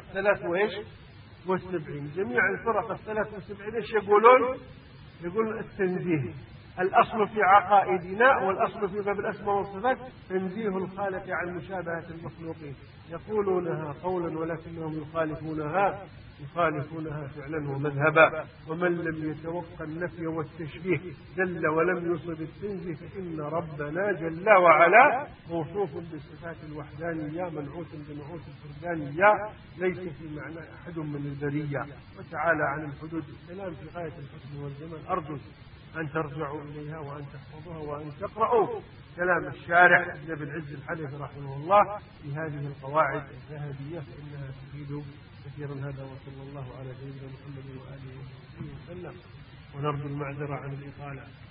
73. جميع الفرق 73 ايش يقولون التنزيه. الأصل في عقائدنا والأصل في باب الأسماء والصفات تنزيه الخالق عن مشابهة المخلوقين. يقولونها قولا ولكنهم يخالفونها فعلا ومذهبا. ومن لم يتوقع النفي والتشبيه جل ولم يصب التنزيه، فإن ربنا جل وعلا موصوف بصفات الوحدانية منعوت بنعوت الفردانية، ليس في معنى أحد من البرية. وتعالى عن الحدود السلام في غاية الحسن والجمال. أرجو أن ترجعوا إليها وأن تحفظوها وأن تقرأوا كلام الشارح ابن أبي العز الحنفي رحمه الله في هذه القواعد الذهبية، فإنها تفيد كثيرا. هذا وصلى الله على سيدنا محمد وآله وصحبه وسلم، ونرجو المعذرة عن الإطالة.